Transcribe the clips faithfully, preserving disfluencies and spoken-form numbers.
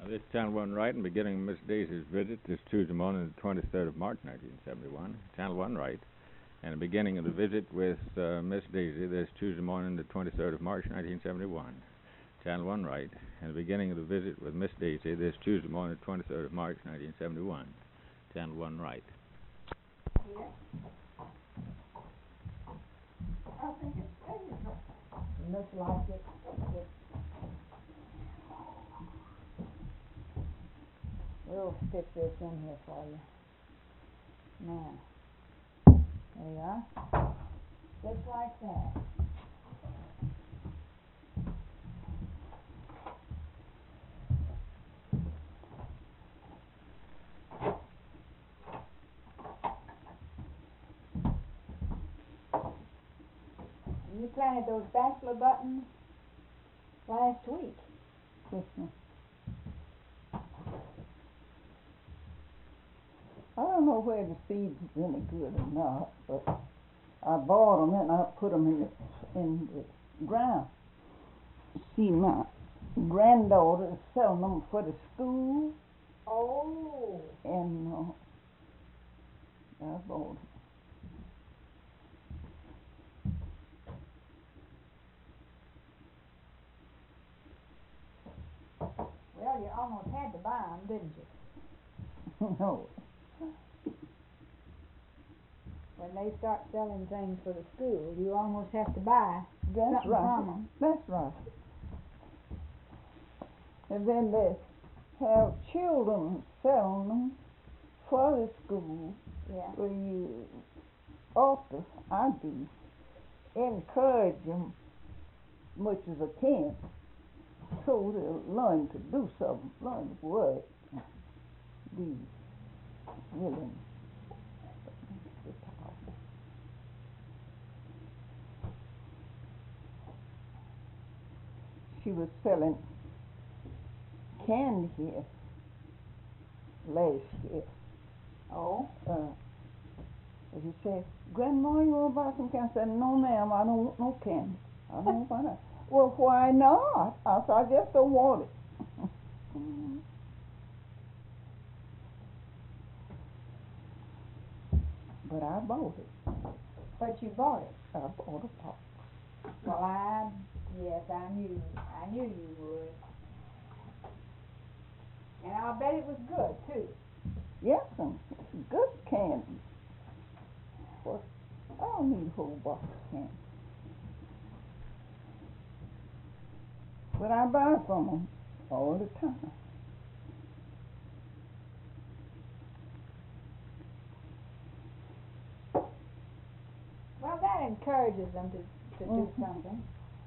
This Channel one right, and beginning Miss Daisy's visit this Tuesday morning, the twenty-third of March, nineteen seventy-one. Channel one right, and the beginning of the visit with uh, Miss Daisy this Tuesday morning, the twenty-third of March, nineteen seventy-one. Channel one right, and the beginning of the visit with Miss Daisy this Tuesday morning, the twenty-third of March, nineteen seventy-one. Channel one right. Yeah. I think it's stable. It looks like it. it We'll stick this in here for you. Now, there you are. Just like that. You planted those bachelor buttons last week. Yes, ma'am. I don't know whether the seeds is any good or not, but I bought them and I put them in the, in the ground. See, my granddaughter is selling them for the school. Oh. And uh, I bought them. Well, you almost had to buy them, didn't you? No. When they start selling things for the school, you almost have to buy That's something right. from them. That's right. And then they have children selling them for the school. Yeah. Where you ought to, I do, encourage them much as I can, so they'll learn to do something, learn to work, be willing. She was selling candy here last year. Oh. Uh, and she said, Grandma, you want to buy some candy? I said, no, ma'am, I don't want no candy. I don't want that. Well, why not? I said, I just don't want it. But I bought it. But you bought it. I bought a box. Well, I, yes, I knew, I knew you would. And I'll bet it was good, too. Yes, and good candy. But I don't need a whole box of candy. But I buy from them all the time. Well, that encourages them to, to mm-hmm. do something.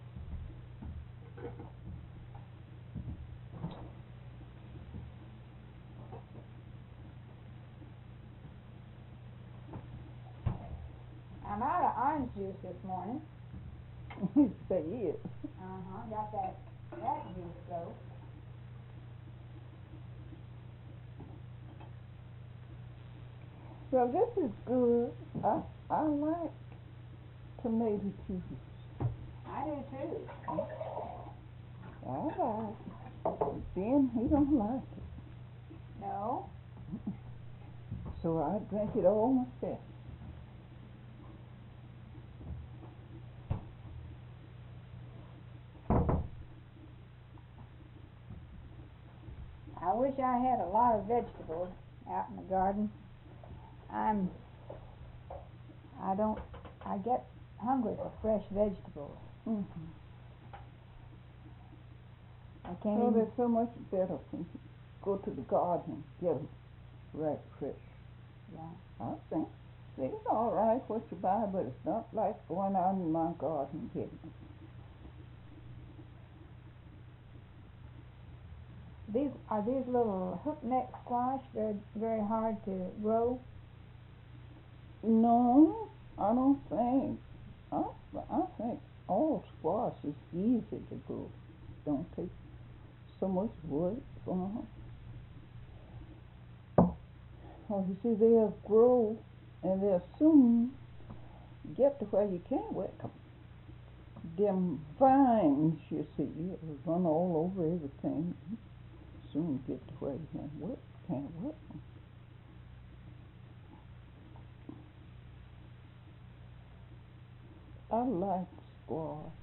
I'm out of orange juice this morning. You say it. Uh-huh, got that, that juice though. Well, this is good. I, I like tomato juice. I do too. I like it. Ben, he don't like it. No? So I drink it all myself. I wish I had a lot of vegetables out in the garden. I'm, I don't, I get hungry for fresh vegetables. Mm-hmm. I can't Oh, even... they're so much better when you go to the garden and get them right fresh. Yeah. I think it's all right what you buy, but it's not like going out in my garden and getting them. These are these little hook neck squash. They're very hard to grow. No, I don't think. I I think all squash is easy to grow. Don't take so much work for them. Oh, you see, they'll grow and they'll soon get to where you can't wet them. Them vines, you see, run all over everything. soon get to where you can't work, can't work 'em. I like squash.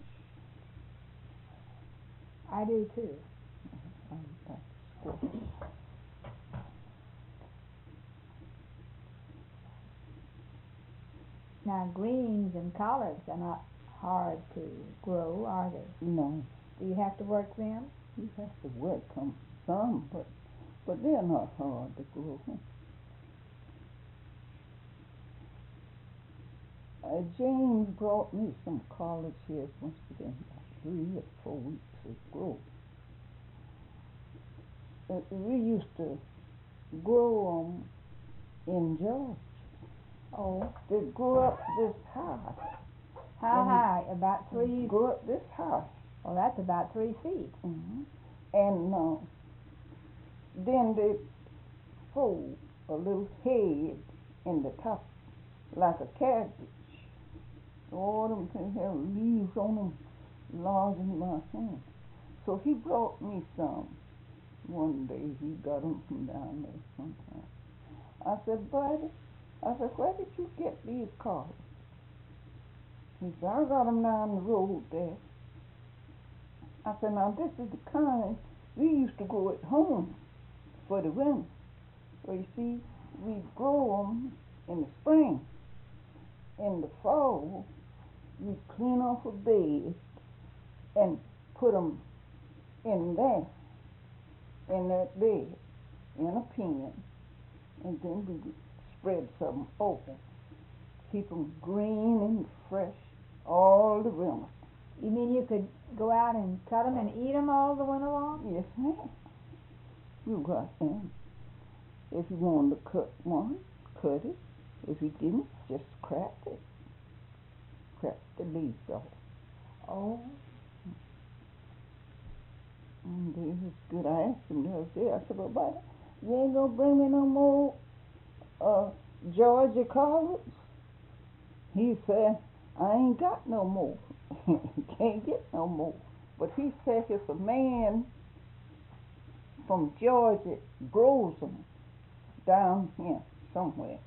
I do too. I like squash. Now, greens and collards are not hard to grow, are they? No, Do you have to work them? you have to work 'em some, but but they're not hard to grow. Uh, James brought me some collards here. It must have been about three or four weeks ago. Uh, we used to grow 'em in Georgia. Oh, They grew up this high. how Mhm. high? About three? Grew up this high. Well, that's about three feet. hmm And uh, then they fold a little head in the top, like a cabbage. All them things have leaves on them, large in my hand. So he brought me some one day. He got them from down there sometime. I said, buddy, I said, where did you get these collards? He said, I got them down the road there. I said, now this is the kind we used to grow at home for the women. Well, you see, we grow them in the spring. In the fall, we clean off a bed and put them in there, in that bed, in a pen, and then we spread some open. Keep them green and fresh all the winter. You mean you could go out and cut them and eat them all the winter long? Yes, ma'am. You got them. If you wanted to cut one, cut it. If you didn't, just crack it. Crack the leaves off. Oh, And they was good. I asked him the other day, I said, well, buddy, you ain't gonna bring me no more uh, Georgia collards? He said, I ain't got no more. Can't get no more. But he said if a man from Georgia grows them down here somewhere,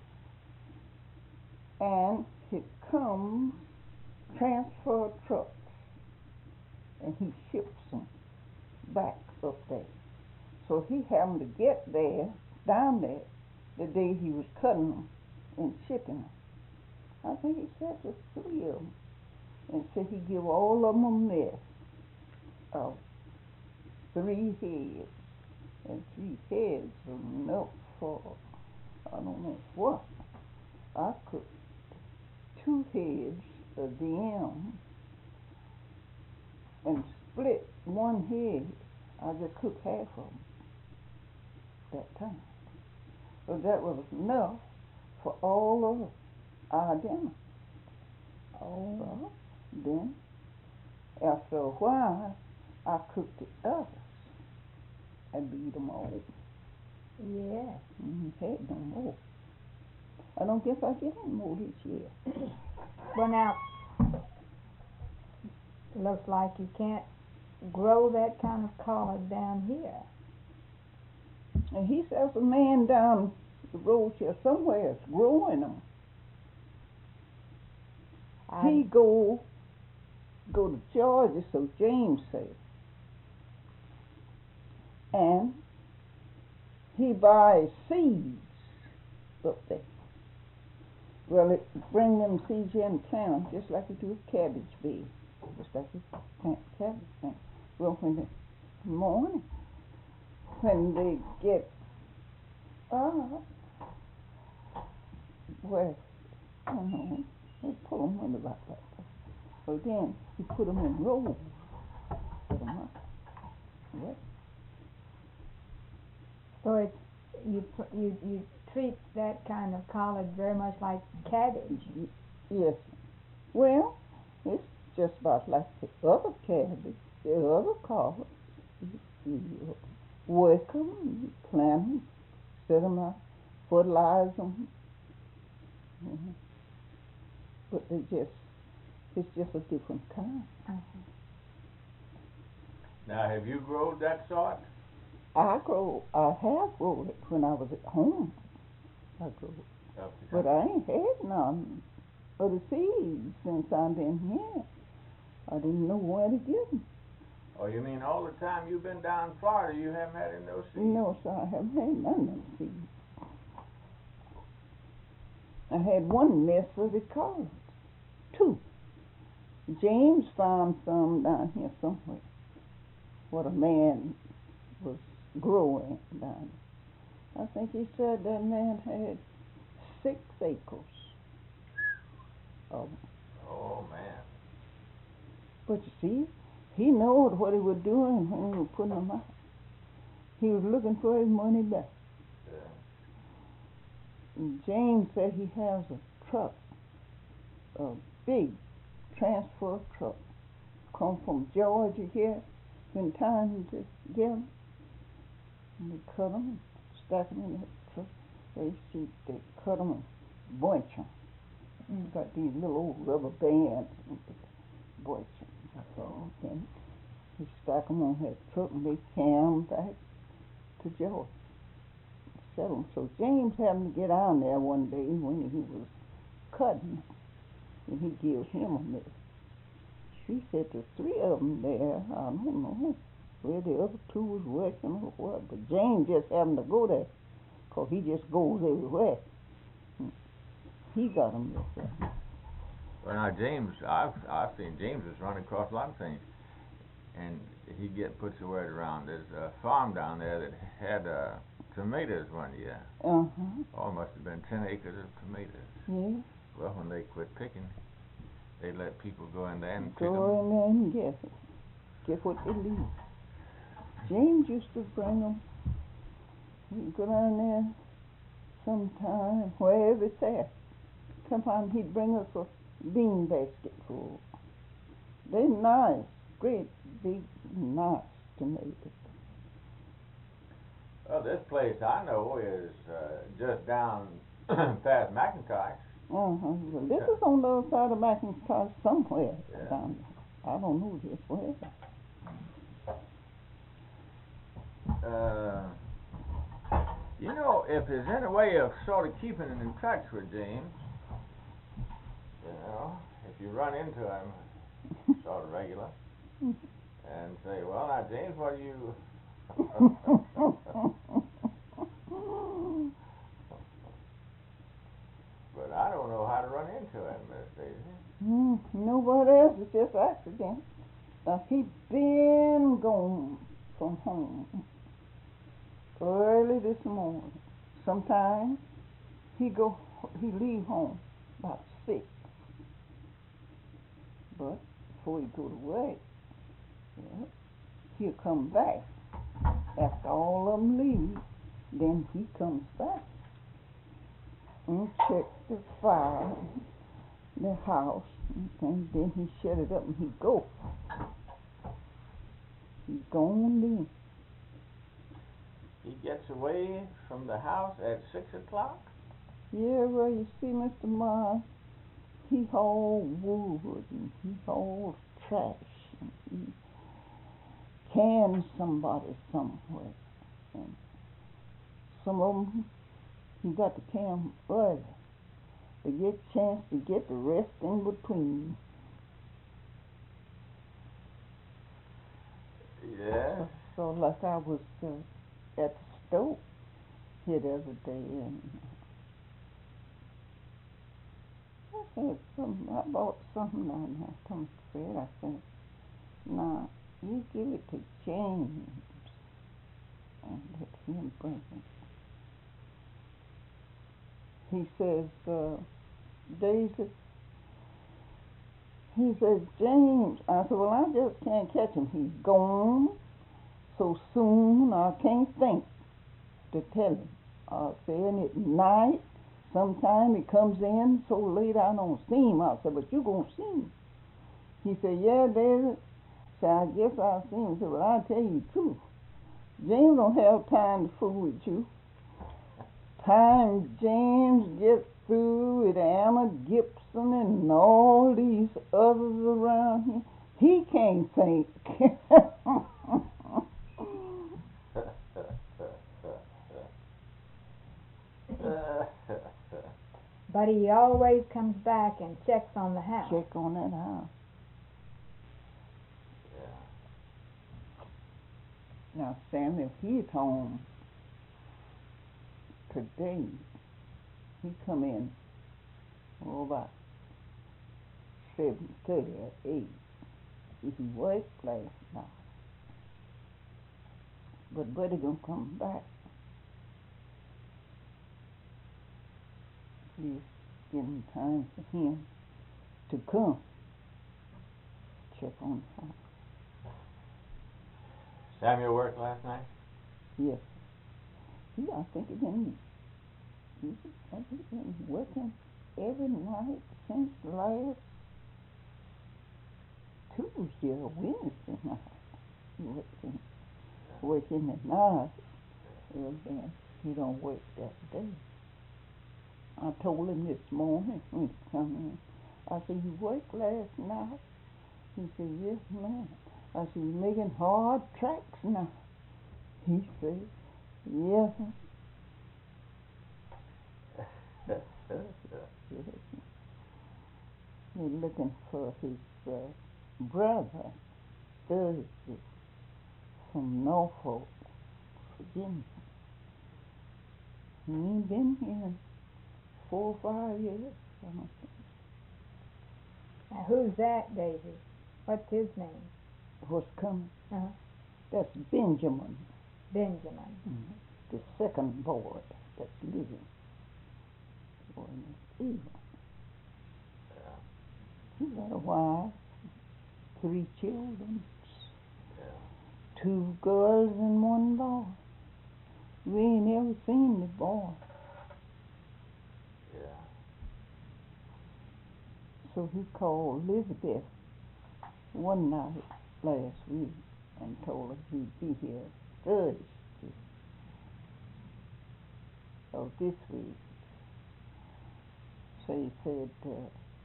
and it comes transfer trucks, and he ships them back up there. So he happened to get there, down there, the day he was cutting them and shipping them. I think he said just three of them, and said he give all of them a mess of three heads, and three heads of milk for I don't know what. I cooked two heads of them and split one head. I just cooked half of them that time. So that was enough for all of our dinner. oh, Well, then, after a while, I cooked the others and beat them all. yeah. Mm, had no more. I don't guess I get any more this year. Well, now, it looks like you can't grow that kind of collard down here. And he says a man down the road here somewhere is growing them. I, He go go to Georgia, so James said, and he buys seeds up there. Well, it bring them seeds here and plant them just like you do a cabbage bed, just like you plant cabbage bed. Well, when the morning, when they get up, well, I don't know, they pull them in about that. So then you put them in rolls, put them up. Yes. so it's you pr- you you treat that kind of collard very much like cabbage. Y- Yes. Well, it's just about like the other cabbage, the other collards. You, you work them, you plant them, set them out, fertilize them. Mhm. But they just, it's just a different kind. Uh-huh. Now, have you growed that sort? I grow, I have grown it when I was at home. I grew it. But I ain't had none of the seeds since I've been here. I didn't know where to get them. Oh, you mean all the time you've been down in Florida, you haven't had any of those seeds? No, sir, I haven't had none of them seeds. I had one mess of the collards. Two. James found some down here somewhere. What a man was growing down there. I think he said that man had six acres of them. Oh, man. But you see, he knowed what he was doing when he was putting them out. He was looking for his money back. Yeah. And James said he has a truck, a big transfer truck, come from Georgia here, in time to get them. And they cut them and stack them in that truck. They see they cut them and bunch them. Mm. Got these little old rubber bands and they bunch them. Okay. They stack them on that truck and they carry them back to Georgia. Sell them. So James happened to get on there one day when he was cutting, and he gave him a message. He said the three of them there, I don't know where the other two was working or what, but James just happened to go there, because he just goes everywhere. He got them there. Well, now James, I've I've seen James is running across a lot of things, and he get puts the word around. There's a farm down there that had uh, tomatoes one year. Uh huh. Oh, it must have been ten acres of tomatoes. Yeah. Well, when they quit picking, they let people go in there and go pick them. Go in there and get it. Get what they leave. James used to bring them. He'd go down there sometime, wherever it's at. Sometimes he'd bring us a bean basket full. They're nice, great, big, nice tomatoes. Well, this place I know is uh, just down past McIntosh. Uh-huh. Well, this is on the other side of McIntosh somewhere. Yeah. Down there. I don't know just where. Uh, you know, if there's any way of sort of keeping in touch with James, you know, if you run into him sort of regular and say, well, now, James, what do you... But I don't know how to run into him, Miss Daisy. Mm, nobody else, it's just accident. Uh, he been gone from home early this morning. Sometimes he go, he leave home about six. But before he go to work, yeah, he'll come back. After all of them leave, then he comes back and check the fire, the house, and then he shut it up and he go. He's gone then. He gets away from the house at six o'clock? Yeah, well, you see, Mister Mars, he haul wood and he hauls trash and he cans somebody somewhere. And some of them, he got to can early to get a chance to get the rest in between. Yeah. So, so like I was uh, at the stove here the other day, and I said something, I bought something down there. I told Fred, I said, nah, you give it to James and let him bring it. He says, uh, Daisy, he says, James. I said, well, I just can't catch him. He's gone so soon, I can't think to tell him. I said, and at night, sometime he comes in so late I don't see him. I said, but you gonna see him. He said, yeah, David. So I guess I'll see him. He said, well, I'll tell you the truth. James don't have time to fool with you. Time James gets through with Anna Gibson and all these others around here, he can't think. he always comes back and checks on the house. Check on that house. Yeah. Now, Sam, if he's home today, he come in oh, about seven thirty or eight. If he worked last night, but Buddy gonna come back. Please give him time for him to come check on the house. Samuel worked last night? Yes. He, I think he been, he, I think he been working every night since last Tuesday or Wednesday night. He working, working at night. Well, then he don't work that day. I told him this morning when he come in. I said, you worked last night? He said, yes, ma'am. I said, you making hard tracks now? He said, yes, ma'am. He's looking for his uh, brother, Thursday, from Norfolk, Virginia. He ain't been here four or five years. I don't think. Now, who's that, Daisy? What's his name? What's coming? Uh-huh. That's Benjamin, Benjamin. mm-hmm. the second boy that's living. Boy named Eva. He got a wife, three children, Yeah. two girls and one boy. We ain't ever seen the boy. Yeah. So he called Elizabeth one night last week and told her he'd be here Thursday of this week. So he said, uh,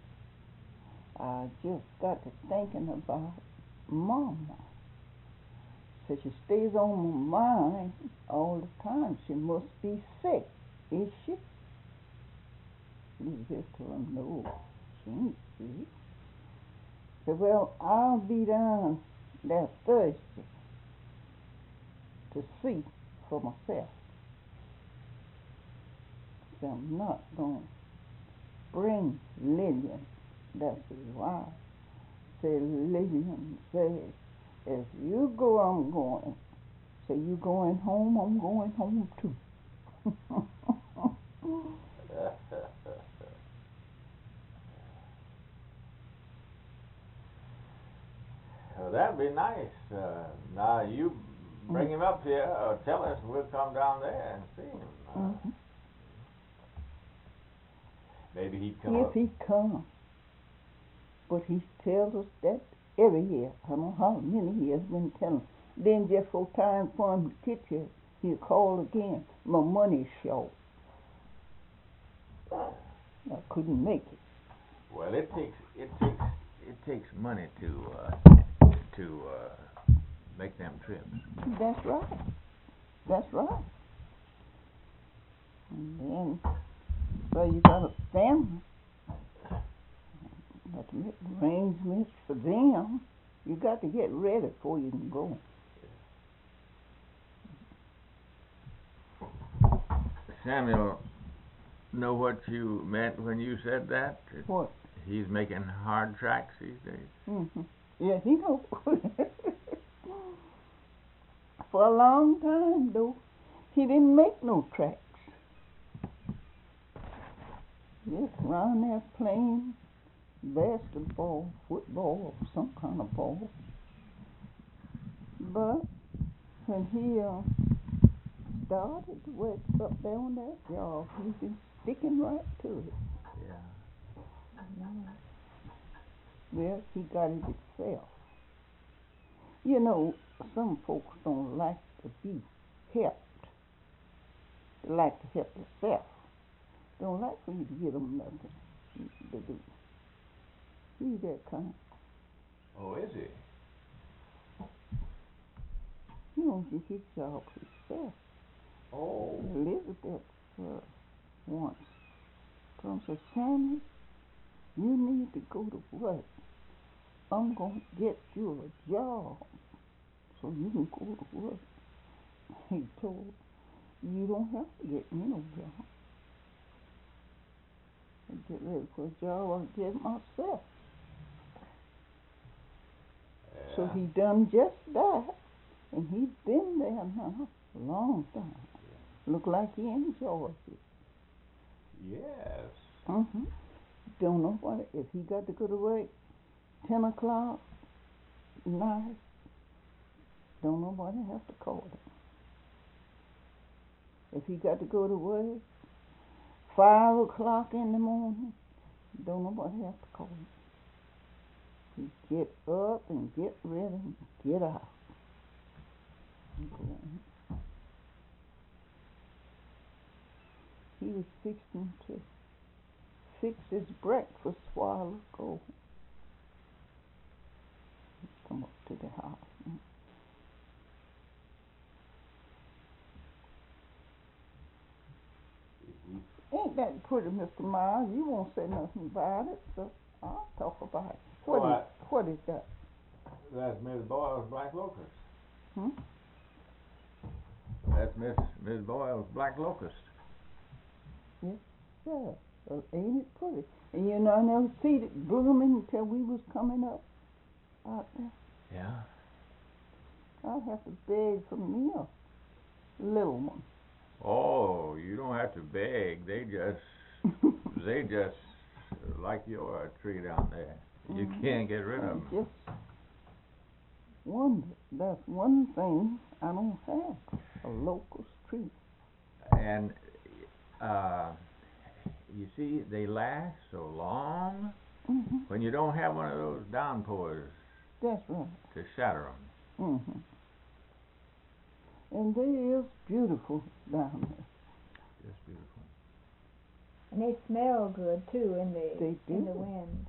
I just got to thinking about Mama. So she stays on my mind all the time. She must be sick, is she? Elizabeth told him, no, she ain't sick. He said, well, I'll be down there Thursday to see for myself. So I'm not going to bring Lillian. That's his wife. Say, Lillian says, if you go, I'm going. Say, you going home, I'm going home too. Well, that'd be nice. Uh, now you bring him up here, or tell us, and we'll come down there and see him. Uh, Mm-hmm. Maybe he'd come If up. he comes. But he tells us that every year. I don't know how many years been telling. Then just for time for him to get here, he'll call again. My money's short. I couldn't make it. Well, it takes it takes it takes money to uh, to uh, make them trips. That's right. That's right. And then, so you got a family. Got to make arrangements for them. You got to get ready before you can go. Samuel, know what you meant when you said that? What? He's making hard tracks these days. Mm-hmm. Yeah, he knows. For a long time, though, he didn't make no tracks. Just around there playing basketball, football, or some kind of ball. But when he uh, started to work up there on that job, he's been sticking right to it. Yeah. Well, he got it himself. You know, some folks don't like to be helped. They like to help themselves. They don't like for you to give them nothing to do. He's that kind. Oh, is he? He don't do his job himself. Oh. Elizabeth uh, once told him, said, Sammy, you need to go to work. I'm going to get you a job so you can go to work. He told, you don't have to get me no job. I get ready for a job, I'll get myself. Yeah. So he done just that, and he's been there now a long time. Look like he enjoys it. Yes. Mm-hmm. Don't know what, if he got to go to work ten o'clock night, don't nobody have to call him. If he got to go to work five o'clock in the morning, don't nobody have to call him. He get up and get ready and get out. And go on. He was fixing to fix his breakfast while ago. He come up to the house. Ain't that pretty, Mister Miles? You won't say nothing about it, so I'll talk about it. What, What? is, what is that? That's Miss Boyle's Black Locust. Hmm? That's Miss Miss Boyle's Black Locust. Yes, sir. Well, ain't it pretty? And you know, I never seen it blooming until we was coming up out there. Yeah. I'll have to beg from me a little one. Oh, you don't have to beg. They just they just like your tree down there. You Mhm. can't get rid of I them. just wonder. That's one thing I don't have, a locust tree. And uh, you see, they last so long Mm-hmm. when you don't have one of those downpours That's right. to shatter them. Mm-hmm. And they is beautiful down there. Just beautiful. And they smell good too in the They do. in the wind.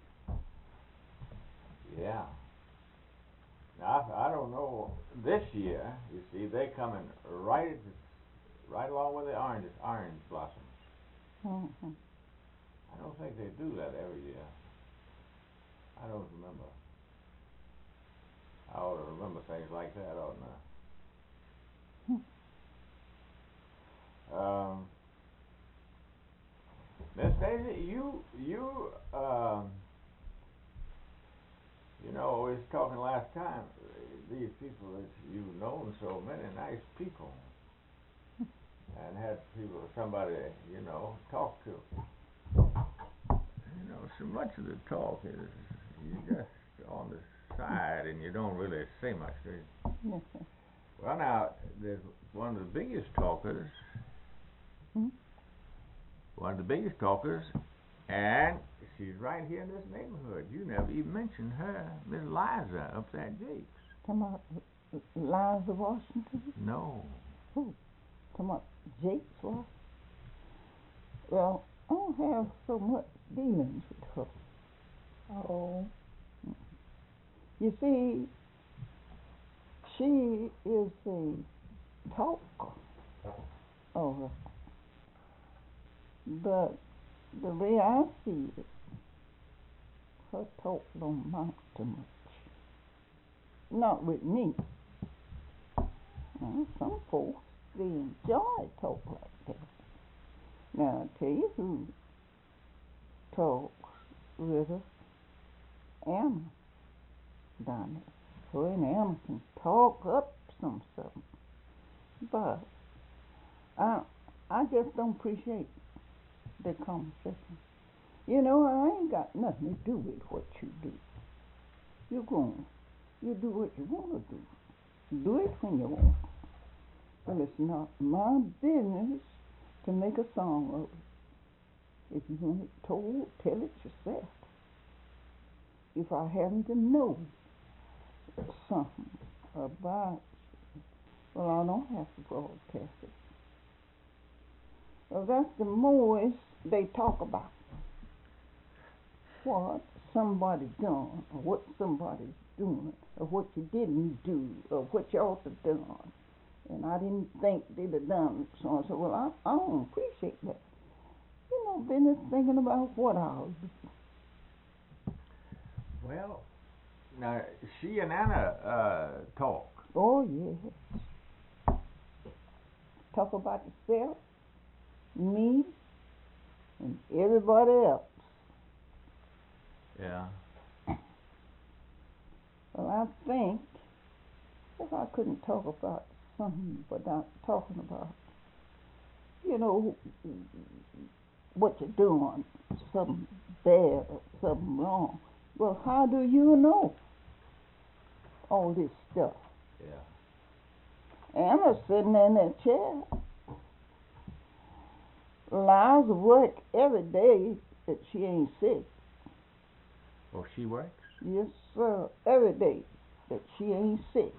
Yeah. Now I, I don't know. This year, you see, they coming right right along with the orange orange blossoms. Mm-hmm. I don't think they do that every year. I don't remember. I ought to remember things like that, oughtn't I? Um, Miss Daisy, you you um, you know, we was talking last time. These people that you've known, so many nice people, and had people, somebody you know, talk to. You know, so much of the talk is you just on the side, and you don't really say much, do you? Yes, sir. Well, now there's one of the biggest talkers. Hmm? One of the biggest talkers, and she's right here in this neighborhood. You never even mentioned her, Miss Liza up there at Jake's. Come out, Liza Washington. No. Who? Come out, Jake's Washington. Well, I don't have so much dealings with her. Oh, You see, she is a talker. Oh, but the way I see it, her talk don't amount to much. Not with me. Now, some folks, they enjoy talk like that. Now, I tell you who talks with her, Anna down there. Her and Anna can talk up some something. But I, I just don't appreciate the conversation. You know, I ain't got nothing to do with what you do. You go on. You do what you want to do. Do it when you want. Well, it's not my business to make a song of it. If you want it told, tell it yourself. If I happen to know something about you, well, I don't have to broadcast it. Well, that's the most they talk about. What somebody done, or what somebody's doing, or what you didn't do, or what you ought to done. And I didn't think they'd have done so. I said, well, I, I don't appreciate that. You know, been thinking about what I'll do. Well, now she and Anna uh, talk. Oh, yes. Talk about yourself, me, and everybody else. Yeah. Well, I think if I couldn't talk about something without talking about, you know, what you're doing, something bad or something wrong. Well, how do you know all this stuff? Yeah. Anna's sitting in that chair. Lies work every day that she ain't sick. Oh, she works? Yes, sir. Every day that she ain't sick.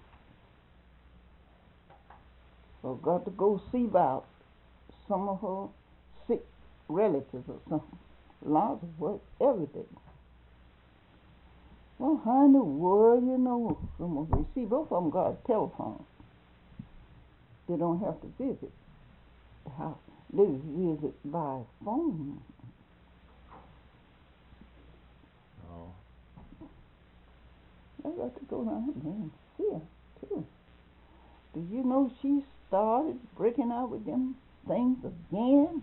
So got to go see about some of her sick relatives or something. Lies work every day. Well, how in the world you know some of them? See, both of them got a telephone. They don't have to visit the house. They visit by phone. Oh. I got to go down there and see her, too. Do you know she started breaking out with them things again?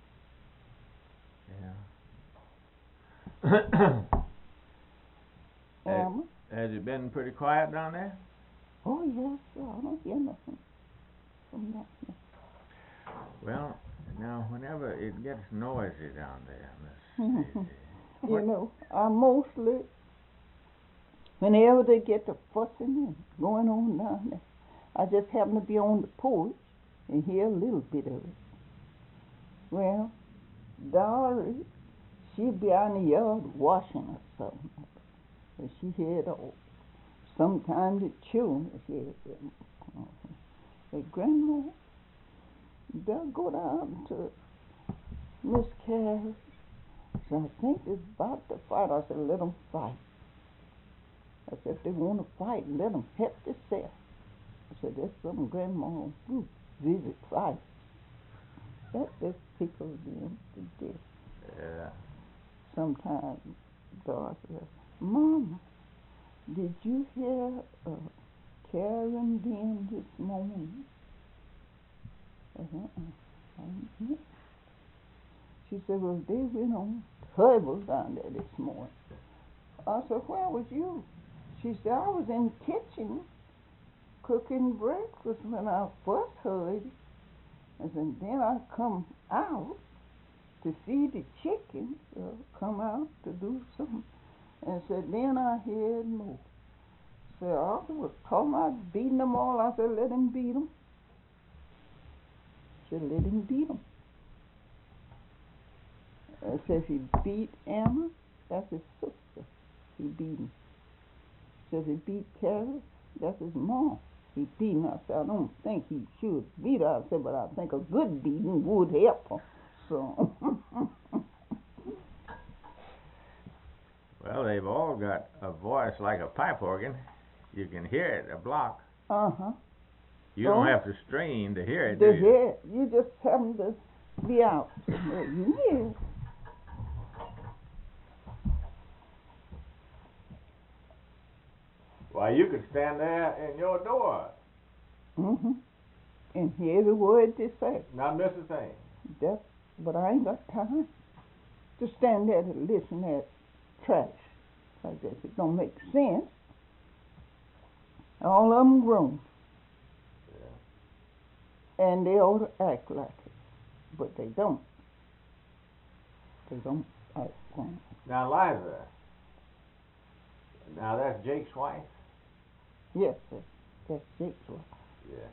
Yeah. Emma? Has it been pretty quiet down there? Oh, yes, sir. I don't hear nothing from that. Well, now, whenever it gets noisy down there, Miss Daisy, You what- know, I mostly, whenever they get to fussing and going on down there, I just happen to be on the porch and hear a little bit of it. Well, Dory, she'd be out in the yard washing or something, and she hear it all. Sometimes the children hear it. Hey, Grandma, they'll go down to Miss Carrie. So I think they're about to fight. I said, let them fight. I said, if they want to fight, let them help themselves. I said, that's something Grandma do, visit fight. That just tickles them to death. Yeah. Sometimes Dorothy says, Mama, did you hear uh, Karen being this morning? I said, uh-uh, I didn't hear. She said, well, they went on terrible down there this morning. I said, where was you? She said, I was in the kitchen cooking breakfast when I first heard it. I said, then I come out to feed the chickens, uh, come out to do something. And said, then I heard more. Said, Arthur was talking about beating them all. I said, let him beat them. Said, let him beat them. I said, if he beat Emma, that's his sister. He beat him. Said, if he beat Carrie, that's his mom. He beat him. I said, I don't think he should beat her. I said, but I think a good beating would help her. So. Well, they've all got a voice like a pipe organ. You can hear it a block. Uh-huh. You Oh. don't have to strain to hear it, To do you? hear it. You just happen to be out somewhere. You hear it. Why, you could stand there in your door, Mm-hmm. And hear every word they say. not miss a thing. That's, but I ain't got time to stand there to listen to that trash like that. It don't make sense. All of them grown. Yeah. And they ought to act like it. But they don't. They don't act grown. Now, Liza, now that's Jake's wife? Yes, sir. That's Jake's wife. Yeah.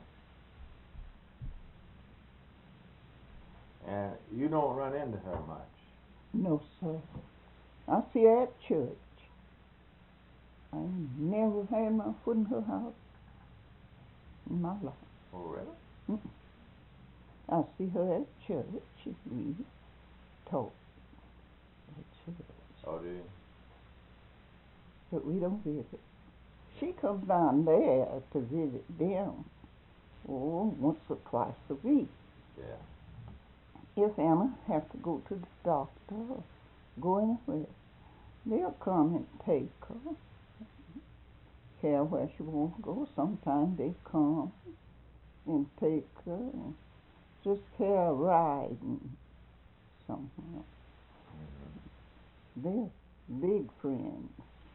And you don't run into her much. No, sir. I see her at church. I ain't never had my foot in her house in my life. Oh, really? Mm-mm. I see her at church. She reads, talk at church. Oh, do you? But we don't visit. She comes down there to visit them, oh, once or twice a week. Yeah. if Emma have to go to the doctor or go anywhere, they'll come and take her. Care where she won't go. Sometimes they come and take her and just care riding somewhere. They're big friends.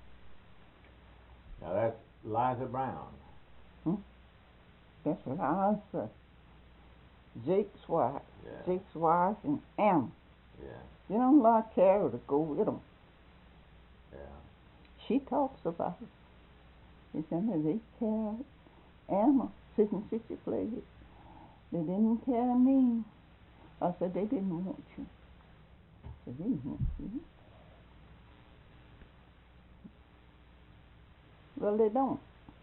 Now that's Liza Brown. That's what I said. Jake's wife. Yeah. Jake's wife and Emma. Yeah. They don't like Carol to go with them. Yeah. She talks about it. She said that they carried Emma sitting sixty place. They didn't carry me. I said they didn't want you. They didn't want you. Well, they don't.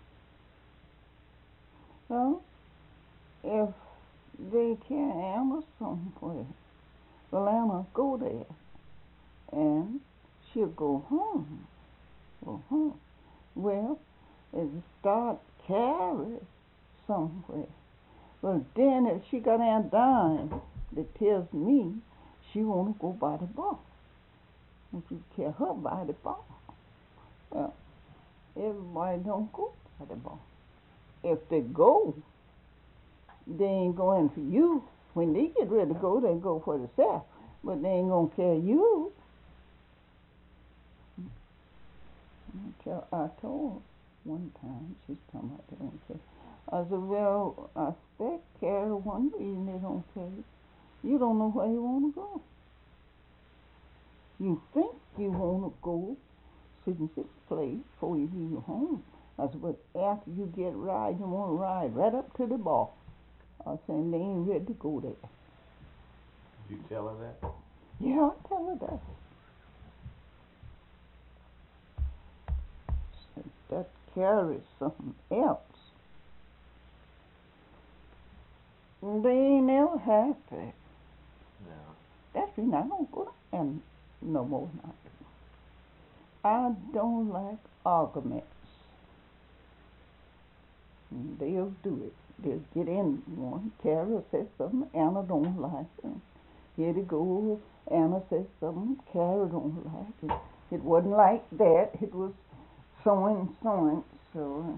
Well, if they carry Emma somewhere, well, Emma go there, and she'll go home. Go home. Well, if you start carry somewhere, well, then if she got down dying, that tells me she want to go by the bar. If you carry her by the bar, well, everybody don't go by the bar. If they go, they ain't going for you. When they get ready to go, they go for themselves. But they ain't going to carry you. I told her one time, she's talking about they don't care. I said, well, I expect carry one reason they don't carry. You don't know where you want to go. You think you want to go sit in this place before you leave home. I said, but after you get right, you want to ride right up to the bar. I said, they ain't ready to go there. Did you tell her that? Yeah, I tell her that. Said, that carries something else. And they ain't never happy. No. That's the reason I don't go and no more than I do. I don't like arguments. And they'll do it. They'll get in one. Carol says something, Anna don't like it. Here they go. Anna says something, Carol don't like it. It wasn't like that. It was so and so and so.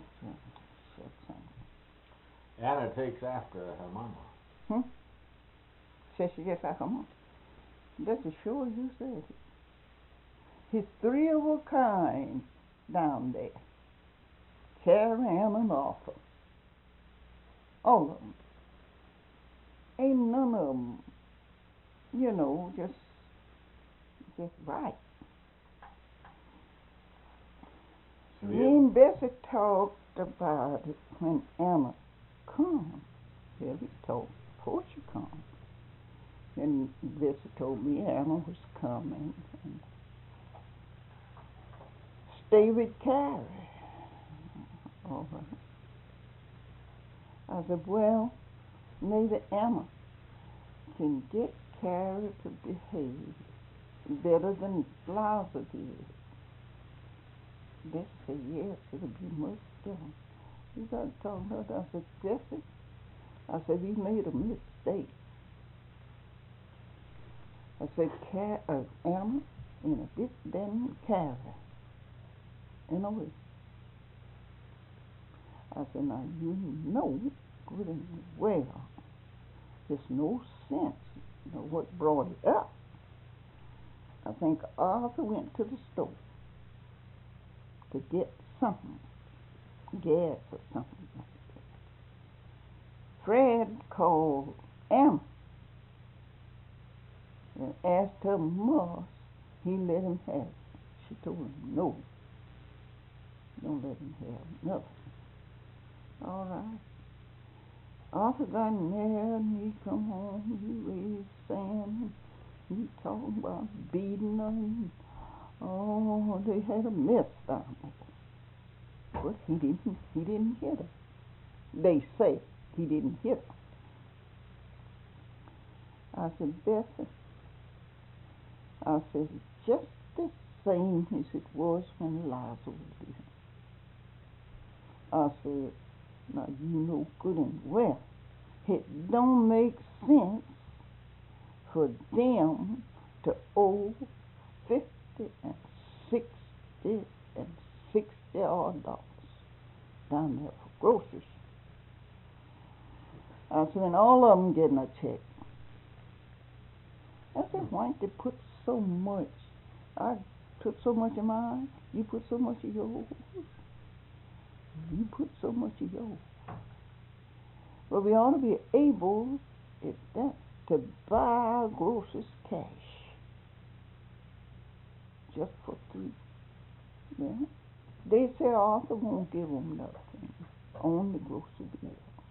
Anna takes after her mama. Hmm? Says she gets like her mama. That's as sure as you said it. He's three of a kind down there. Carrie, Ann, and Arthur. All of them. Ain't none of them, you know, just, just right. So Me you, and Bessie talked about it when Anna come. Yeah, we talked before she come. And Bessie told me Anna was coming. And stay with Carrie. All right. I said, well, maybe Emma can get Carrie to behave better than Liza did. Bessie said, yes, it'll be much different. We got to talk about that. I said, Bessie, I said, we made a mistake. I said, Car- uh, Emma, in a bit then Carrie. In a way. I said, now you know good and well there's no sense you know what brought it up. I think Arthur went to the store to get something, gas or something like that. Fred called Emma and asked her must he let him have it. She told him no, don't let him have nothing. All right. Arthur got mad and he come home, he raised Sam, and he talking about beating her, and oh, they had a mess down there. But he didn't, he didn't hit her. They say he didn't hit her. I said, Bessie, I said, just the same as it was when Liza was there. I said, now you know good and well, it don't make sense for them to owe fifty and sixty and sixty odd dollars down there for groceries. I said, and all of them getting a check. I said, why don't they put so much? I took so much of mine, you put so much of yours. You put so much of yours. But we ought to be able, if that, to buy groceries cash. Just for three. Yeah. They say Arthur won't give them nothing. Only grocery bill.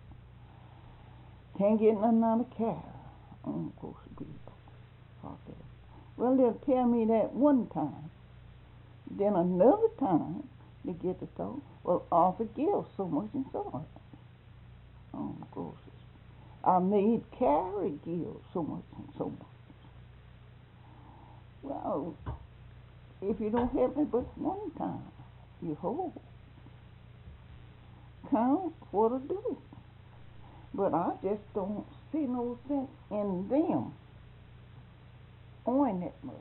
Can't get nothing out of cash on grocery bill. Okay. Well, they'll tell me that one time. Then another time they get to talk. Well, Arthur gives so much and so much on groceries. I made Carrie give so much and so much. Well, if you don't help me but one time, you hold. Count what I do. But I just don't see no sense in them owing that much.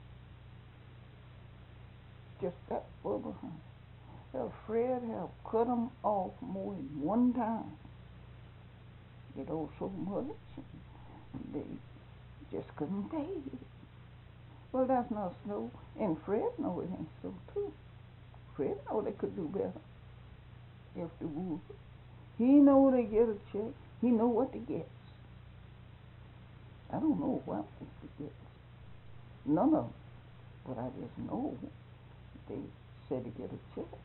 Just that far behind. Well, Fred have cut them off more than one time. They owe so much, and they just couldn't pay it. Well, that's not so. And Fred know it ain't so, too. Fred know they could do better if they would. He know they get a check. He know what they get. I don't know what they get. None of them. But I just know they said to get a check.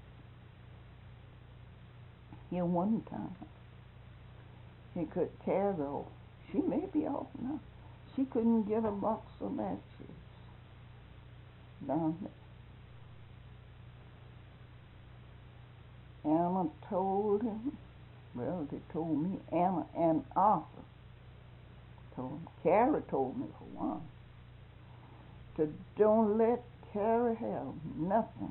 Here one time, he could tear off. She may be off now. She couldn't get a box of matches down there. Anna told him, well, they told me, Anna and Arthur told him, Carrie told me for one, to don't let Carrie have nothing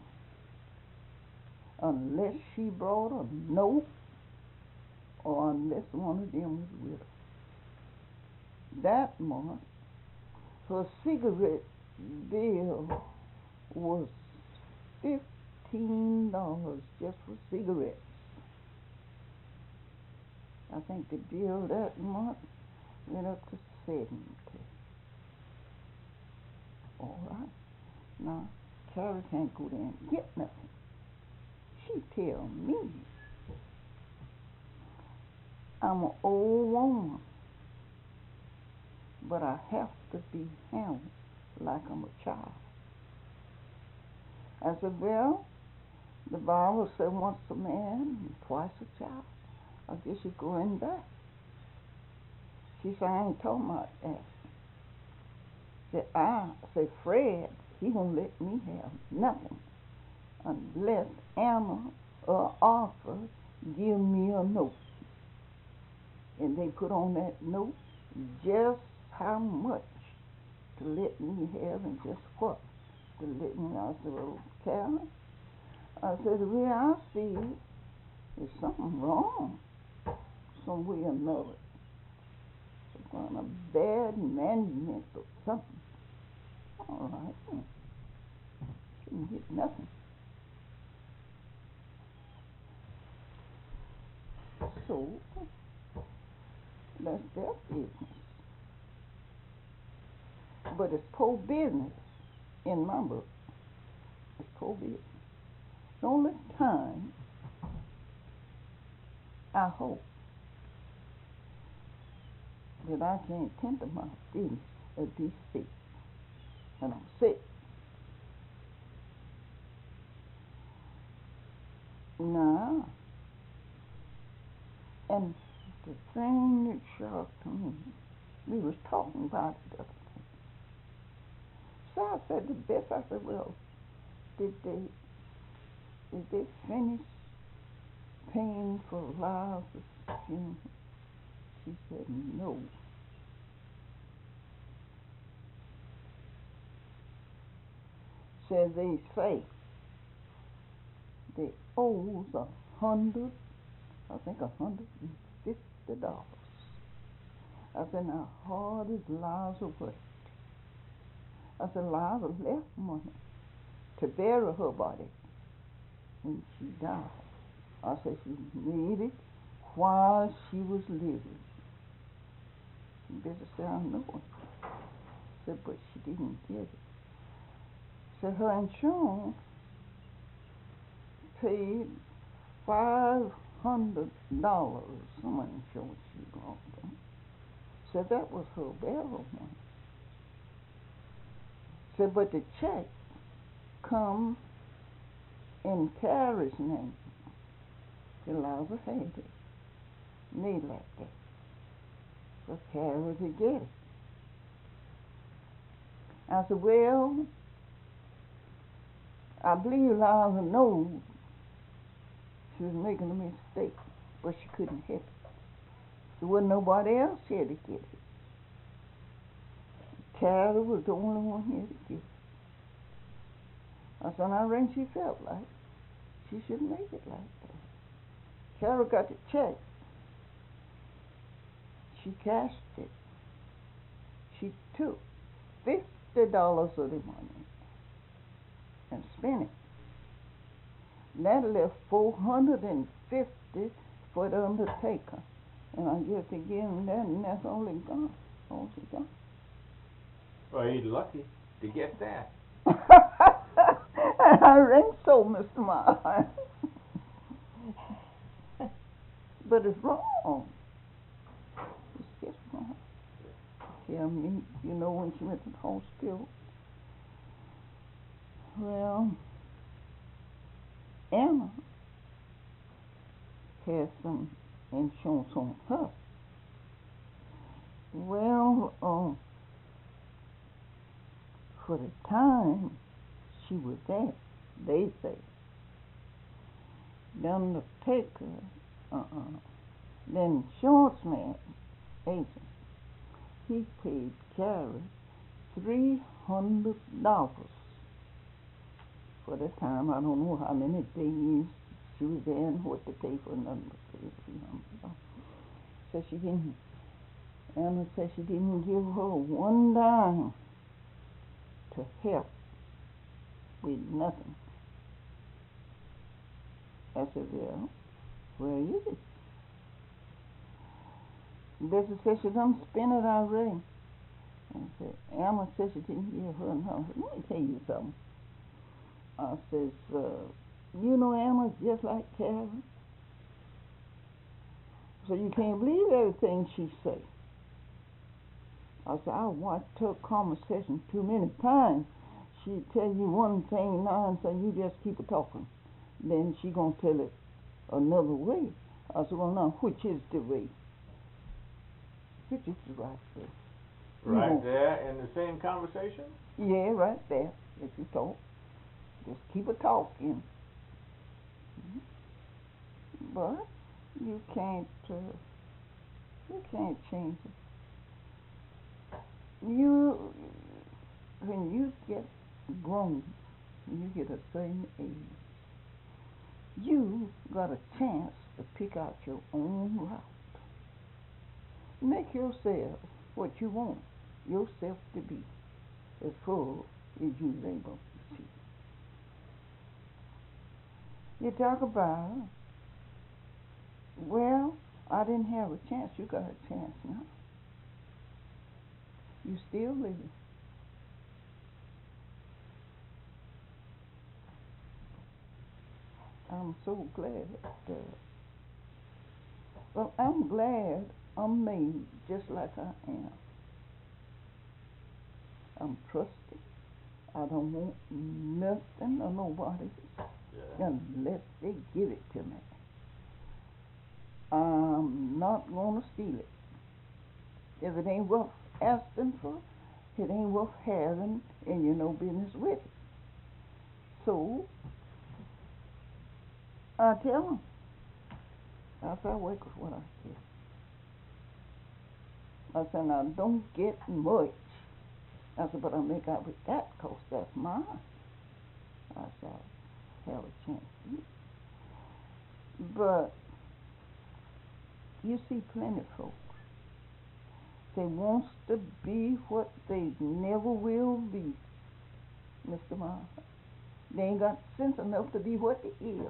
unless she brought a note or unless one of them was with her. That month, her cigarette bill was fifteen dollars just for cigarettes. I think the bill that month went up to seventy. All right. Now, Carrie can't go there and get nothing. She tell me I'm an old woman, but I have to be handled like I'm a child. I said, well, the Bible said once a man and twice a child. I guess you're going back. She said, I ain't talking about that. Said, I say, Fred, he won't let me have nothing unless Anna or Arthur give me a note. And they put on that note just how much to let me have and just what to let me. I said, well, Carrie, I said, the way I see it, there's something wrong some way or another. Some kind of bad management or something. All right. Shouldn't get nothing. So, that's their business. But it's poor business in my book. It's poor business. The only time I hope that I can't tend to my business is be sick. And I'm sick. Now, and the thing that shocked me, we was talking about it the other day. So I said the best, I said, well, did they, did they finish paying for Lazarus' funeral? She said, no. Said they say they owes a hundred, I think a hundred and fifty dollars. I said, now, hard as Liza worked. I said, Liza left money to bury her body when she died. I said, she made it while she was living. Better say, I know it. I said, but she didn't get it. So her insurance paid five hundred dollars. Some insurance she bought them. So that was her burial money. So, but the check come in Carrie's name. Eliza had it, made like that. For Carrie to get it. I said, well, I believe Eliza knows she was making a mistake, but she couldn't help it. There wasn't nobody else here to get it. Carrie was the only one here to get it. I said, I reckon she felt like she should make it like that. Carrie got the check. She cashed it. She took fifty dollars of the money and spent it. That left four hundred and fifty for the undertaker. And I guess they gave him that, and that's all he got. All he got. Well, he's lucky to get that. I reckon so, Mister Miles. But it's wrong. It's just wrong. Yeah, I mean, you know, when she went to the hospital, well, Emma had some insurance on her. Well, um, for the time she was there, they say, the undertaker, uh-uh, the insurance man, agent, he paid Carrie three hundred dollars for the time. I don't know how many days she was there and what to pay for another three hundred dollars. So she didn't, Emma said she didn't give her one dime to help with nothing. I said, well, where is it? Bessie said she done spent it already. I said, Emma said she didn't give her nothing. I said, let me tell you something. I says, uh, you know Emma's just like Carrie. So you can't believe everything she say. I said, I watched her conversation too many times. She'd tell you one thing now and say, you just keep it talking. Then she gonna tell it another way. I said, well, now, which is the way? Which is the right way? Right know, there in the same conversation? Yeah, right there. If you talk, just keep it talking. Mm-hmm. But you can't, uh, you can't change it. You, when you get grown, when you get a certain age, you got a chance to pick out your own route. Make yourself what you want yourself to be as full as you able to see. You talk about, well, I didn't have a chance. You got a chance now. You still living. I'm so glad that, uh, well, I'm glad I'm made just like I am. I'm trusted. I don't want nothing or nobody Yeah. unless they give it to me. I'm not going to steal it. If it ain't worth asking for, it ain't worth having, and you no business with it. So, I tell them, I say I work with what I get. I said, now don't get much. I said, but I make out with that because that's mine. I said, I have a chance to eat. But you see plenty of folks They wants to be what they never will be, Mister Miles. They ain't got sense enough to be what they is.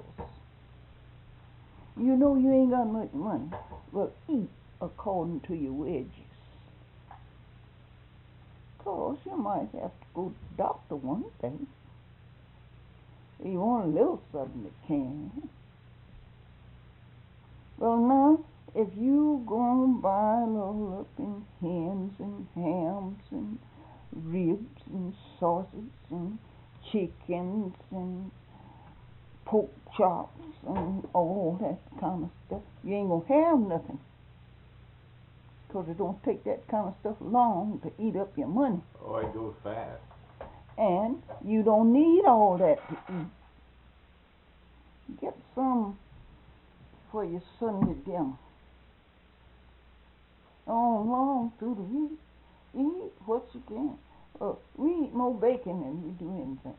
You know you ain't got much money, but eat according to your wages. 'Cause you might have to go to the doctor one day. You want a little something that can. Well, now, if you gonna buy all up in hens and hams and ribs and sausage and chickens and pork chops and all that kind of stuff, you ain't gonna have nothing. 'Cause it don't take that kind of stuff long to eat up your money. Oh, it goes fast. And you don't need all that to eat. Get some for your Sunday dinner. On long through the week, eat what you can. Uh, we eat more bacon than we do anything.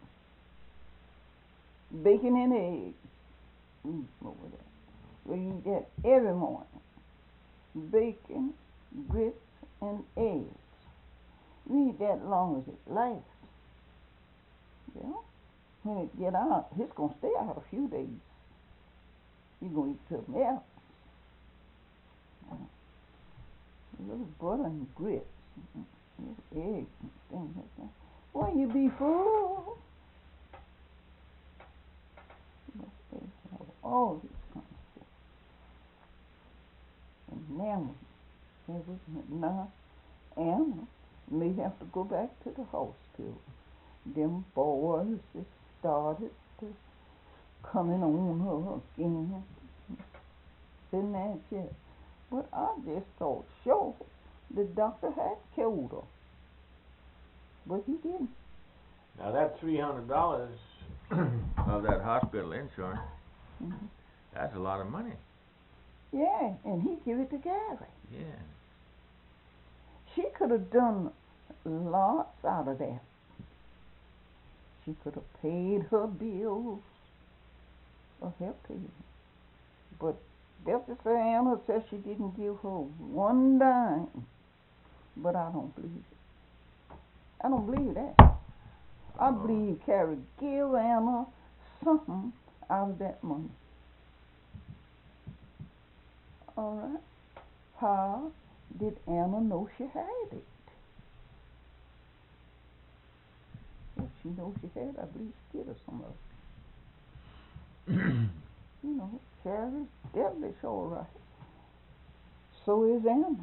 Bacon and eggs. We eat more of that. We eat that every morning. Bacon, grits, and eggs. We eat that long as it lasts. Well, when it get out, it's gonna stay out a few days. You're gonna eat something else. Uh, a little butter and grits, and a little eggs and things like that. Why you be full? But they have all these kind of stuff. And now, now Anna may have to go back to the hospital. Them boys that started to coming on her again. Didn't that yet? But I just thought sure the doctor had killed her. But he didn't. Now that three hundred dollars of that hospital insurance, Mm-hmm. that's a lot of money. Yeah, and he gave it to Gary. Yeah. She could have done lots out of that. She could have paid her bills or helped her. But Bessie Anna says she didn't give her one dime. But I don't believe it. I don't believe that. I Oh. believe Carrie gave Anna something out of that money. All right. How did Anna know she had it? If she knows she had it, I believe she gave her some of it. You know, Carrie's devilish all right. So is Anna.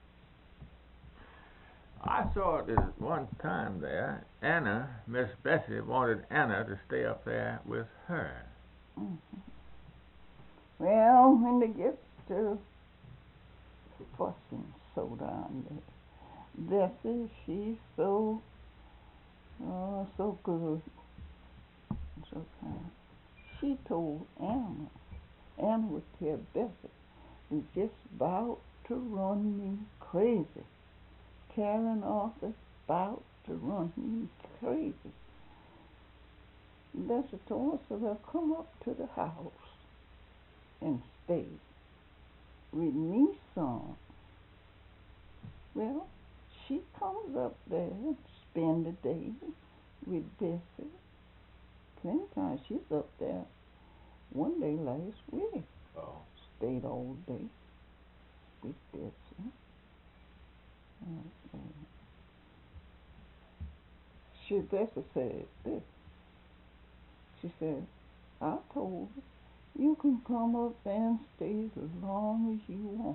I saw it at one time there. Anna, Miss Bessie, wanted Anna to stay up there with her. Mm-hmm. Well, when they get to fussing so down there, Bessie, she's so, oh, so good, so kind. She told Anna, Anna would tell Bessie, it's just about to run me crazy. Karen Arthur's about to run me crazy. Bessie told her, so they'll come up to the house and stay with me some. Well, she comes up there and spend the day with Bessie. Plenty times she's up there. One day last week, Oh. stayed all day with Bessie. Uh, uh, she Bessie said this. She said, I told her, you can come up there and stay as long as you want.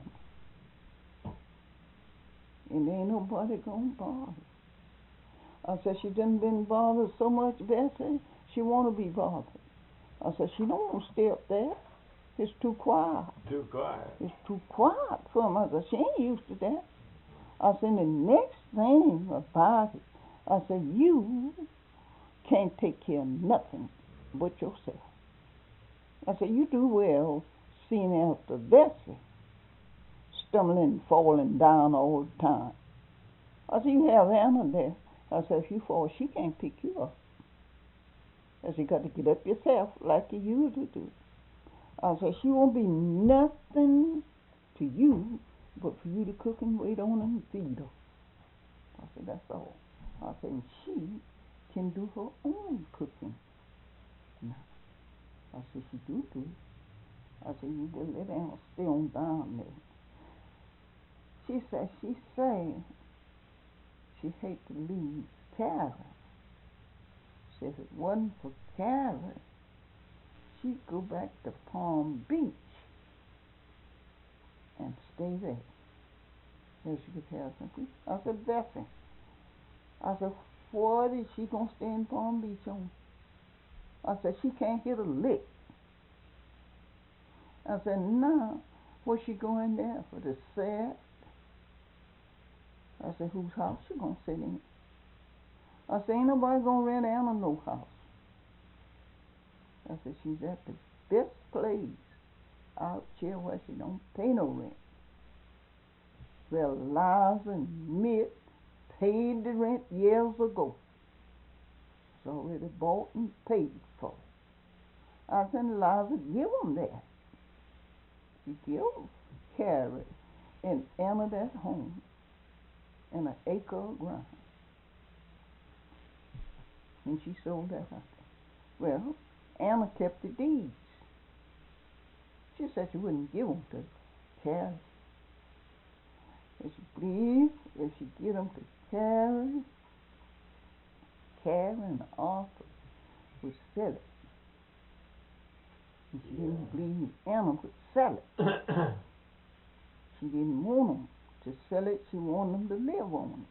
And ain't nobody gonna bother. I said, she done been bothered so much, Bessie, she wanna be bothered. I said, she don't want to stay up there. It's too quiet. Too quiet. It's too quiet for her. I said, she ain't used to that. I said, the next thing about it, I said, you can't take care of nothing but yourself. I said, you do well seeing after Bessie stumbling and falling down all the time. I said, you have Anna there. I said, if you fall, she can't pick you up. I said, you got to get up yourself like you usually do. I said, she won't be nothing to you but for you to cook and wait on her and feed her. I said, that's all. I said, and she can do her own cooking. Now, I said, she do do it. I said, you better let Anna stay on down there. She said, she said, she hate to leave Carrie. Said if it wasn't for Carrie, she'd go back to Palm Beach and stay there. There she could have something. I said, Bessie. I said, what is she gonna stay in Palm Beach on? I said, she can't hit a lick. I said, nah, what's she going there for, the set? I said, whose house she gonna sit in? I said, ain't nobody gonna rent Anna no house. I said, she's at the best place out here where she don't pay no rent. Well, Liza and Mitt paid the rent years ago. It's already bought and paid for. I said, Liza, give them that. You give Carrie and Anna that home and an acre of ground. And she sold that house. Well, Anna kept the deeds. She said she wouldn't give them to Carrie. If she believed, if she give them to Carrie, Carrie and Arthur would sell it. And she didn't believe Anna would sell it. She didn't want them to sell it. She wanted them to live on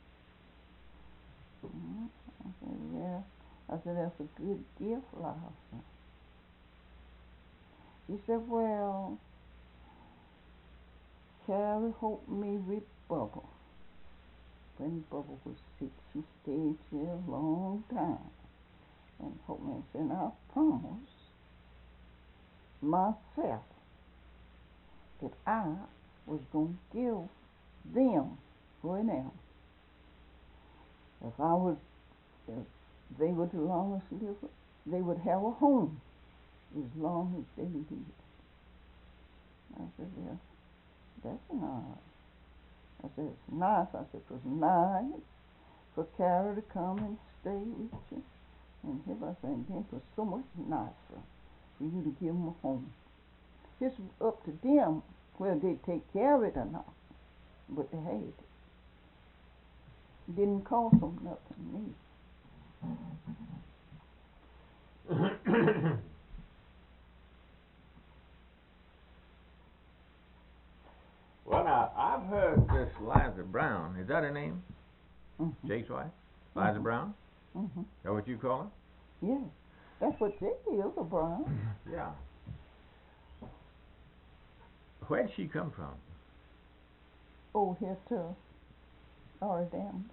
it. Mm-hmm. I said, yeah. I said, that's a good gift, Liza. She said, well, Carrie helped me with Bubba. When Bubba was sick, she stayed here a long time and helped me. And said, I promised myself that I was going to give them for an hour. If I was, if they were the longest liver, they would have a home as long as they lived. I said, yeah, that's nice. I said, it's nice. I said, it was nice for Carrie to come and stay with you. And here I said, and then it was so much nicer for you to give them a home. It's up to them whether they take care of it or not. But they had it. It didn't cost them nothing, neither. Well, now, I've heard this Liza Brown. Is that her name? Mm-hmm. Jake's wife? Liza Mm-hmm. Brown? Mm-hmm. Is that what you call her? Yeah, that's what Jake is, a Brown. Yeah. Where'd she come from? Oh, here to Alabama.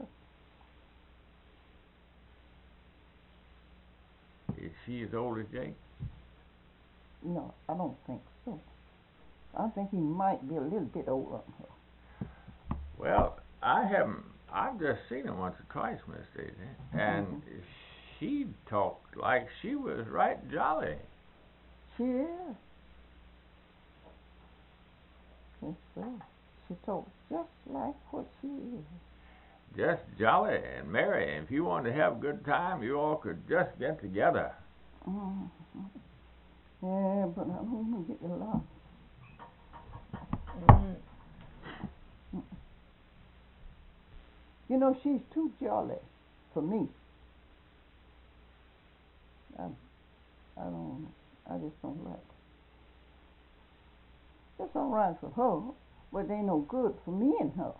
Is she as old as Jake? No, I don't think so. I think he might be a little bit older than her. Well, I haven't. I've just seen her once or twice, Miss Daisy, and Mm-hmm. she talked like she was right jolly. She is. Yes, sir. She talks just like what she is. Just jolly and merry. And if you wanted to have a good time, you all could just get together. Mm-hmm. Yeah, but I don't want to get the laugh. Mm. You know, she's too jolly for me. I, I don't, I just don't like her. It's all right for her, but they no good for me and her.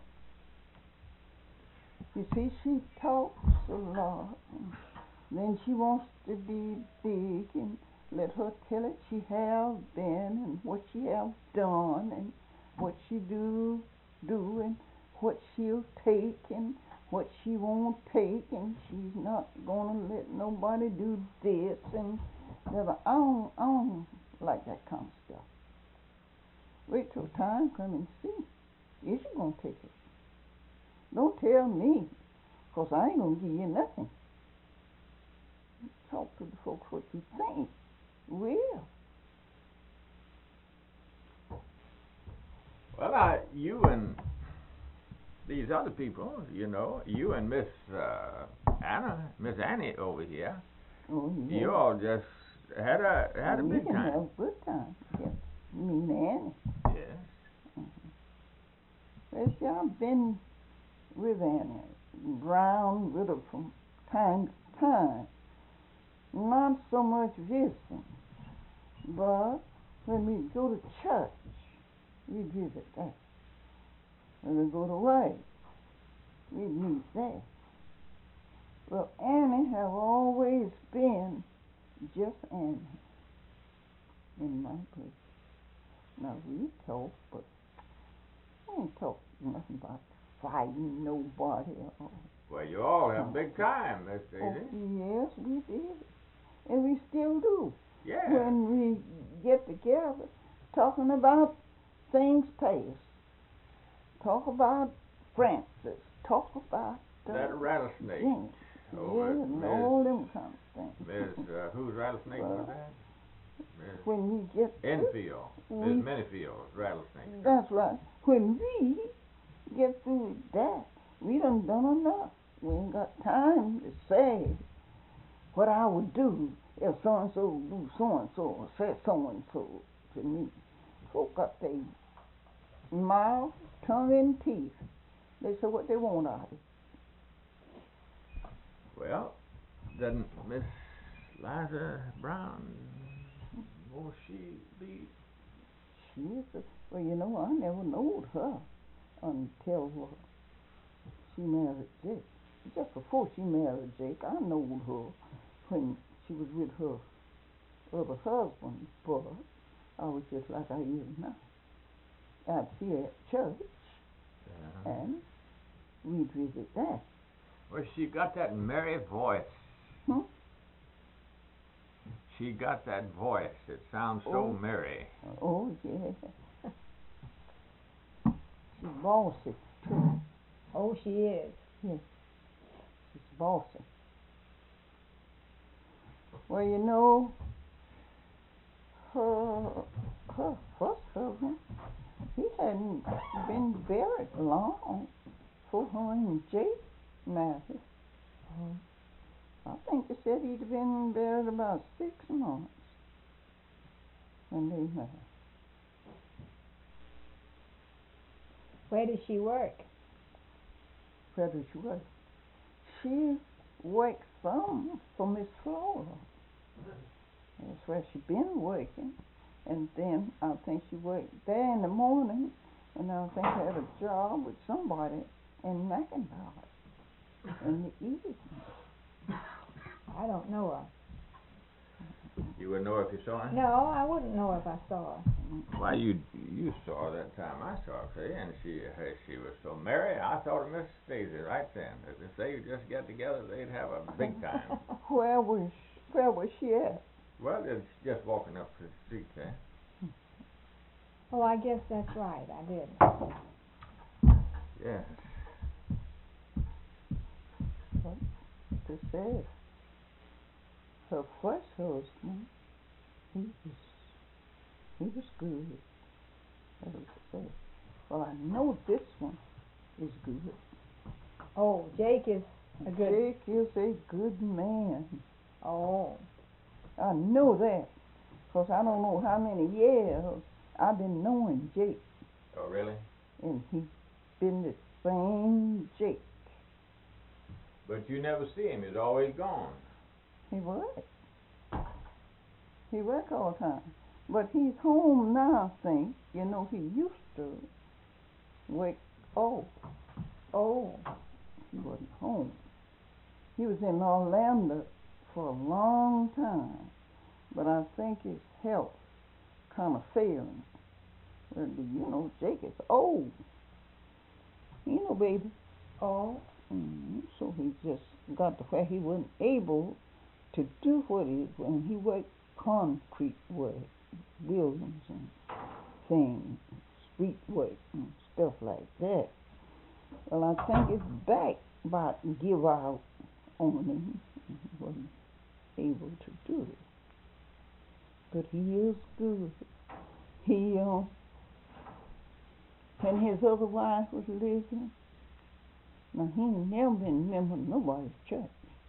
You see, she talks a lot, and then she wants to be big, and let her tell it she have been, and what she have done, and what she do, do, and what she'll take, and what she won't take, and she's not gonna let nobody do this, and never. I don't, I don't like that kind of stuff. Wait till time come and see. Is she gonna take it? Don't tell me, 'cause I ain't gonna give you nothing. Talk to the folks what you think. Well. Well, now, you and these other people, you know, you and Miss uh, Anna, Miss Annie over here, Oh, yeah. you all just had a had a we big can time. have a good time. Yes. Me and Annie. Yes. Well, see, I've been with Annie, round with her from time to time. Not so much visiting, but when we go to church, we visit that. When we go to work, we meet there. Well, Annie have always been just Annie in my place. Now, we talk, but we ain't talk nothing about fighting nobody. Or, Well, you all have a big time, Miss oh, Daisy. yes, we did. And we still do. Yeah. When we get together, talking about things past. Talk about Francis. Talk about uh, That rattlesnake. James. Oh, Yeah, Miss- and Miss- all them kind of things. Miss, uh, whose rattlesnake was Well, that? Miss When we get Enfield. we- Miss Minifield rattlesnake. That's right. When we get through with that, we done done enough. We ain't got time to say what I would do if so and so do so and so or said so and so to me. Folk got their mouth, tongue, and teeth. They say what they want out of it. Well, then Miss Liza Brown, will she be? She is a, well, you know, I never knowed her until uh, she married Jake. Just before she married Jake, I knowed her when she was with her other husband, but I was just like I is now. I'd see her at church, Uh, and we'd visit that. well, she got that merry voice. Hmm? She got that voice. It sounds so Oh. merry. Oh, yeah. She's bossy, too. Oh, she is. She's bossy. Well, you know, her, her first husband, he hadn't been buried long before her and Jake married. Oh. I think they said he'd been buried about six months when they married. Where does she work? Where did she work? She worked some for Miss Flora. That's where she been working. And then I think she worked there in the morning, and I think had a job with somebody in McIntyre in the evening. I don't know her. You wouldn't know if you saw her? No, I wouldn't know if I saw her. Why, you you saw her that time I saw her, see, and she hey, she was so merry. I thought of Miss Daisy right then. If they could just get together, they'd have a big time. Where was where was she at? Well, it's just walking up the street there. Oh, I guess that's right. I did. Yes. They said her first husband, he was he was good. That was said. Well, I know this one is good. Oh, Jake is a good. Jake is a good man. Oh. I know that, 'cause I don't know how many years I've been knowing Jake, Oh, really? and he's been the same Jake. But you never see him. He's always gone. He works. He works all the time. But he's home now, I think. You know, he used to work off. Oh. He wasn't home. He was in Orlando for a long time. But I think his health kind of failed him. Well, you know, Jake is old. He ain't no baby. Oh. Mm, so he just got to where he wasn't able to do what he when he worked concrete work, buildings and things, street work and stuff like that. Well, I think his back about to give out on him. He wasn't able to do it. But he is good. He uh, when his other wife was living. Now, he never been a member of nobody's church.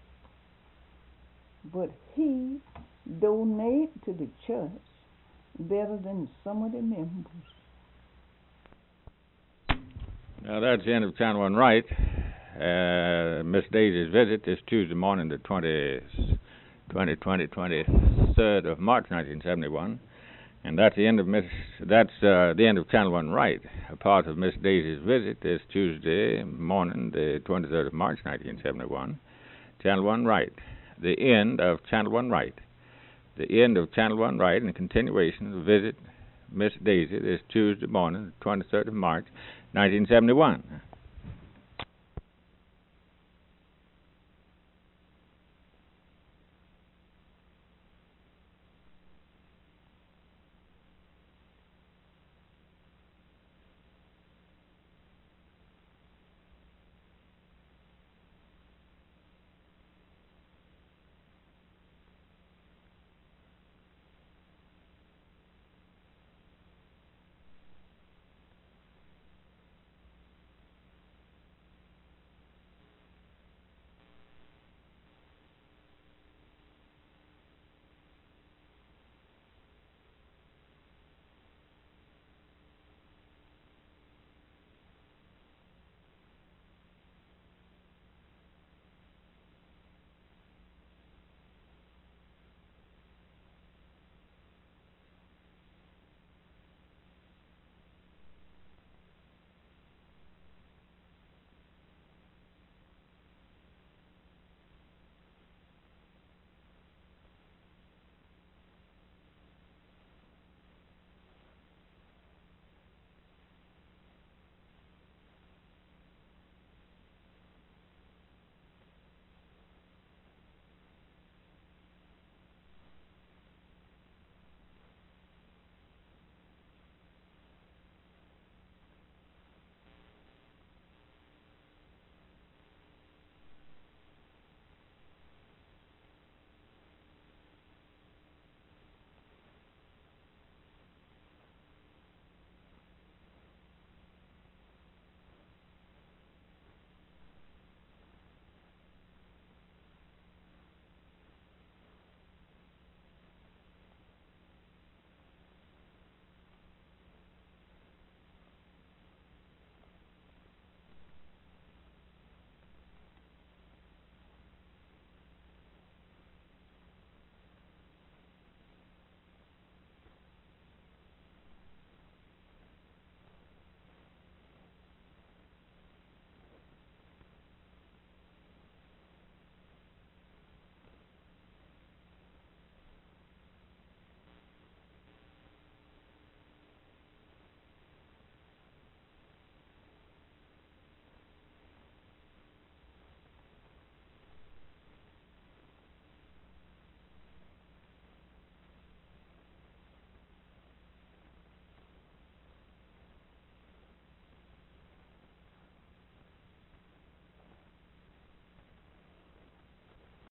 But he donated to the church better than some of the members. Now, that's the end of Channel One Right. Uh, Miss Daisy's visit is Tuesday morning, the twentieth, twenty twenty, twenty-third of March, nineteen seventy-one, and that's the end of Miss. That's uh, the end of Channel One Right. A part of Miss Daisy's visit is Tuesday morning, the twenty-third of March, nineteen seventy-one. Channel One Right. The end of Channel One Right. The end of Channel One Right, and the continuation of the visit Miss Daisy is Tuesday morning, the twenty-third of March, nineteen seventy-one.